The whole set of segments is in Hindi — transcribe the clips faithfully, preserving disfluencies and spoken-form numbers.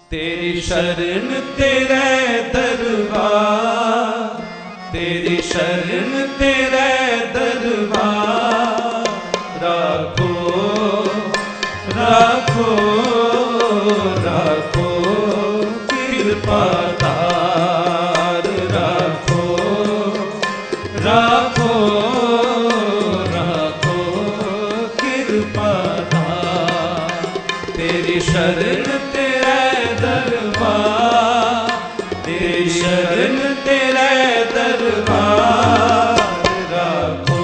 तेरी शरण तेरे दरबार, तेरी शरण तेरे दरबार, राखो राखो राखो कृपा तार, राखो राखो राखो कृपा तार। तेरी शरण तेरे दरबार, तेरी शरण तेरे दरबार, राखो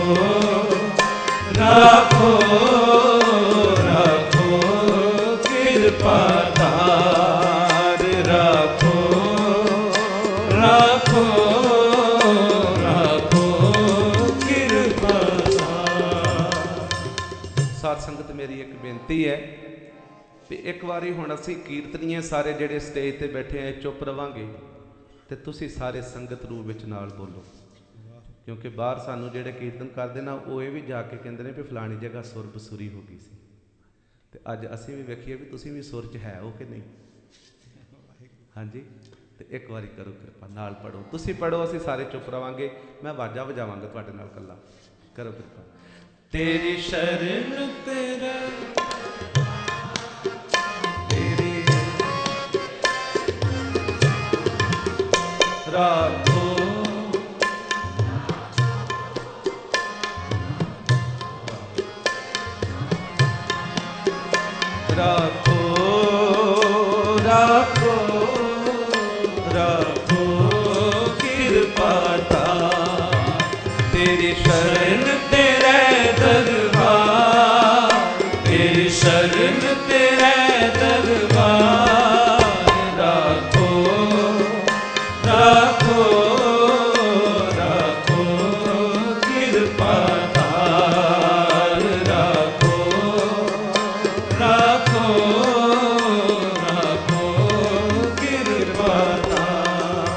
राखो राखो कृपा तार, राखो राखो राखो कृपा तार। साध संगत मेरी एक बेनती है भी एक बारी हुण असी कीर्तनीए सारे जेडे स्टेज ते बैठे हैं चुप रवांगे ते तुसी सारे संगत रूप विच नाल बोलो, क्योंकि बाहर सानू जेडे कीर्तन करदे ना वो ये भी जाके कहंदे ने भी फलानी जगह सुर बसुरी हो गई सी, ते अज असी भी वेखीए भी तुसी भी सुर च है हो कि नहीं। हाँ जी, तो एक बारी करो कृपा नाल पढ़ो, तुसी पढ़ो असी सारे चुप रवांगे, मैं वाजा वजावांगा तुहाडे नाल कल्ला। करो कृपा। तेरी शरण तेरा राखो राखो राखो राखो कृपा तार। तेरी शरण तेरे दरबार, तेरी शरण तेरे दरबार, राखो राखो राखो कृपा तार, राखो राखो राखो कृपा तार।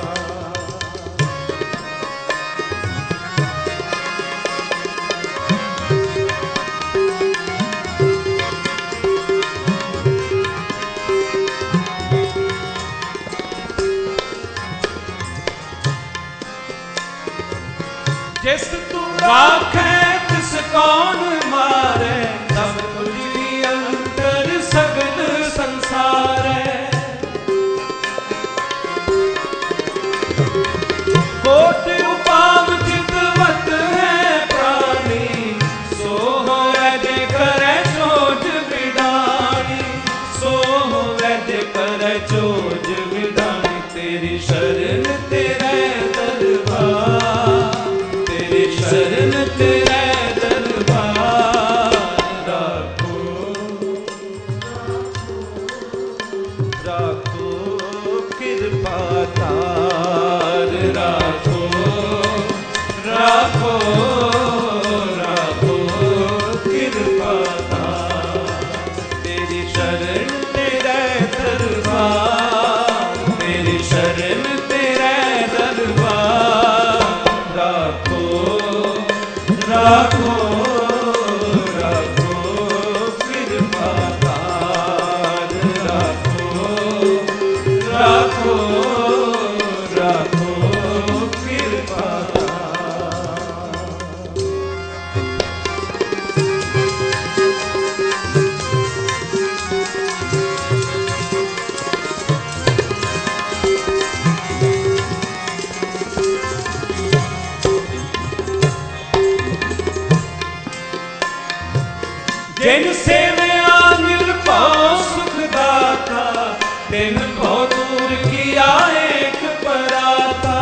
जिस तू राखे तिस कौन मारे, सब कुछ भी अंतर सगल संसार है। कोट उपाव चितवत है प्राणी, सो होवे जे करे चोज विडानी, सो होवे जे करे चोज विडानी। तेरी शरण तेरे दरबार, तेरी शरण तेरे दरबार, राखो राखो कृपा तार, राखो राखो राखो कृपा तार। तेरी शरण तेरे दरबार, तेरी शरण तेरे दरबार, राखो राखो राखो कृपा तार, राखो राखो राखो कृपा तार। जिन सेवया निर्भव सुखदाता, तिन को दूर किया एक पराता।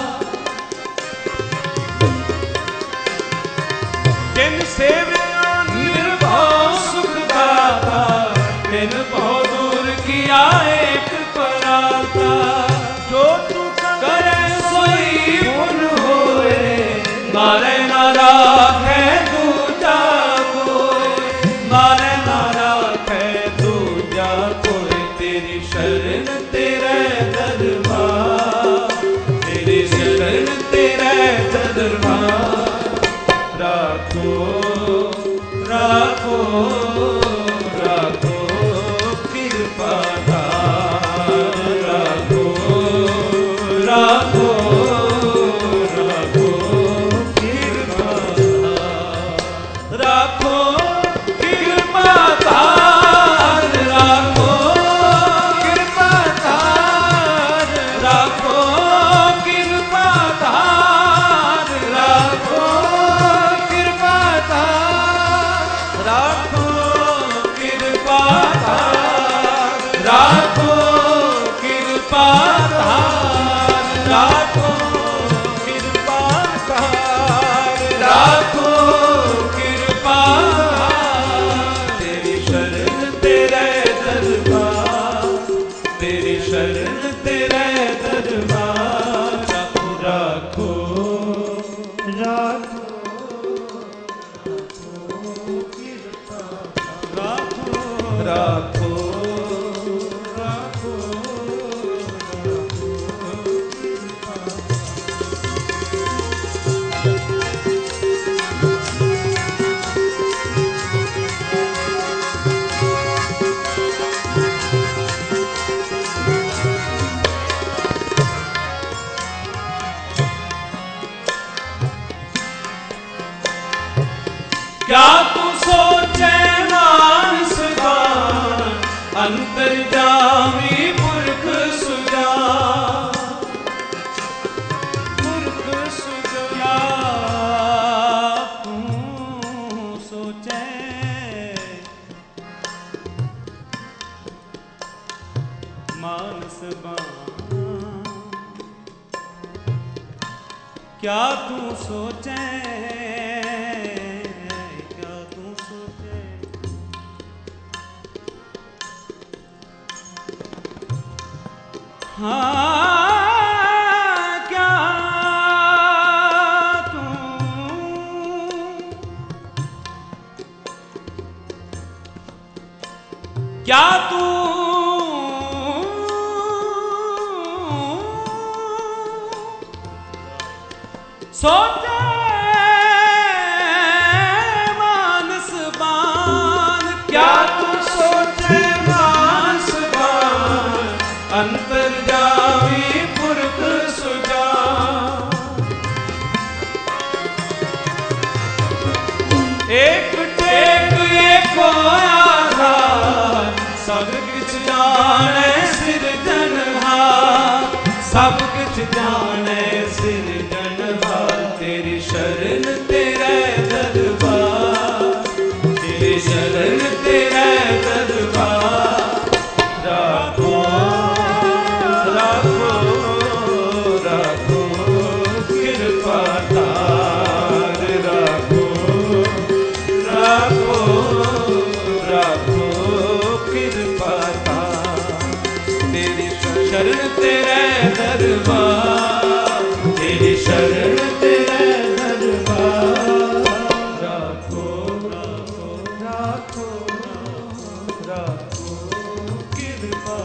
जिन सेवया निर्भव सुखदाता, तिन को दूर किया एक पराता। जो तू करे सोई पुन होए, मारे ना राखे दूजा कोई, मारे ना राखे दूजा कोई। तेरी शरण तेरे दरबार, तेरी शरण तेरे दरबार, राखो राखो राखो कृपा तार, तेरी शरण तेरे दरबार राखो राखो राखो राखो राखो क्या तू सोचे मानस दान अंतर्यामी पुरख सुजा पुरख सुजा तू सोचे मानस दान क्या तू सोचे हाँ क्या तू क्या तू सोचे मानस बान क्या तू सोचे मानस बान अंतर्यामी पुरख सुजा एक टेक एको आधार सब किछ जाने सिरजनहार सब किछ जाने सिरजनहार तेरी शरण तेरे दरबार तेरी शरण तेरे दरबार राखो राखो राखो कृपा तार राखो राखो राखो कृपा तार तेरी शरण तेरे दरबार तेरी शरण तेरे दरबार राखो राखो राखो राखो कृपा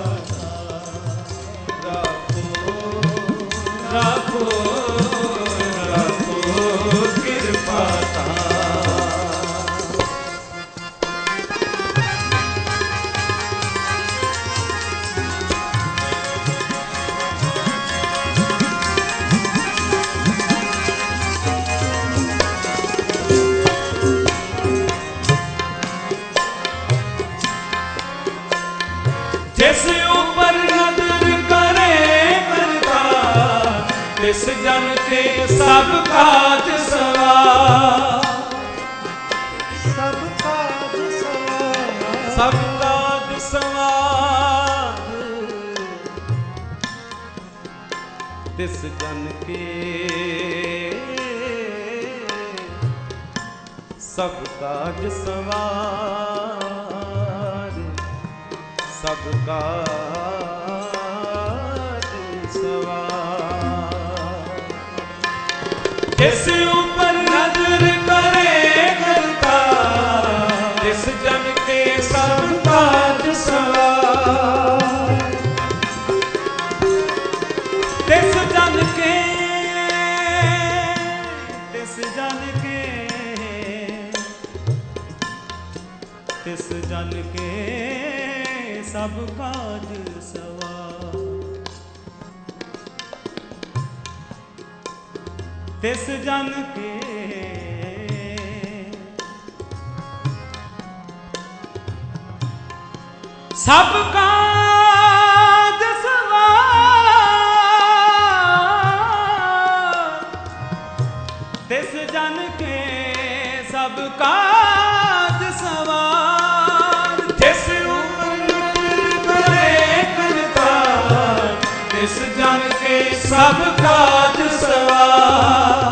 राखो राखो कृपा जिस ऊपर नजर करे करता तिस जन के सब काज सवार सब काज सवार सब काज सवार तिस जन के सब काज सवार सब काज सवार जिस ऊपर नजर करे करता जिस जन के सब काज सवार तिस जन के तिस जन के तिस जन के सब काज सवार तिस जन के सब काज सवार तिस जन के सब काज सवार जिस तिस जन के सब काज सवार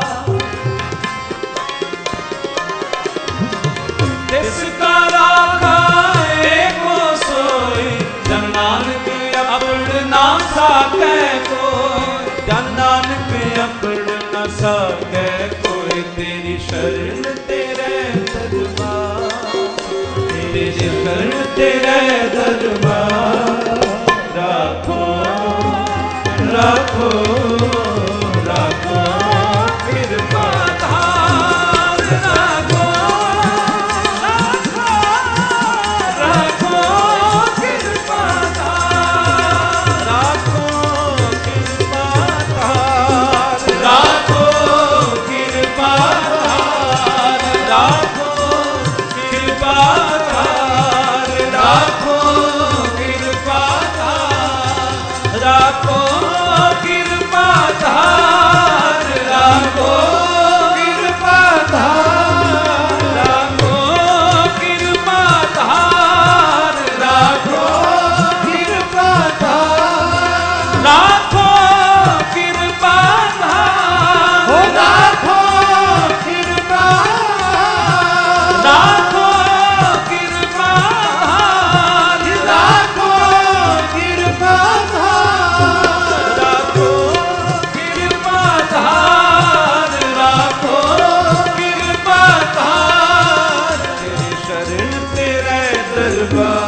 तिस का राखा एको सोई जन नानक अपने ना साकै कोई, जन नानक अपड़ ना साकै कोई, तेरी शरण तेरे दरबार, तेरी शरण तेरे दरबार। राखो राखो राखो कृपा धार, राखो राखो कृपा धार, राखो कृपा धार, राखो कृपा धार, राखो कृपा धार, राखो कृपा धार, राखो कृपा धार, राखो कृपा धार, राखो कृपा धार, राखो कृपा धार, राखो कृपा धार, राखो कृपा धार, राखो कृपा धार, राखो कृपा धार, राखो कृपा धार, राखो कृपा धार, तेरी शरण तेरे दरबार।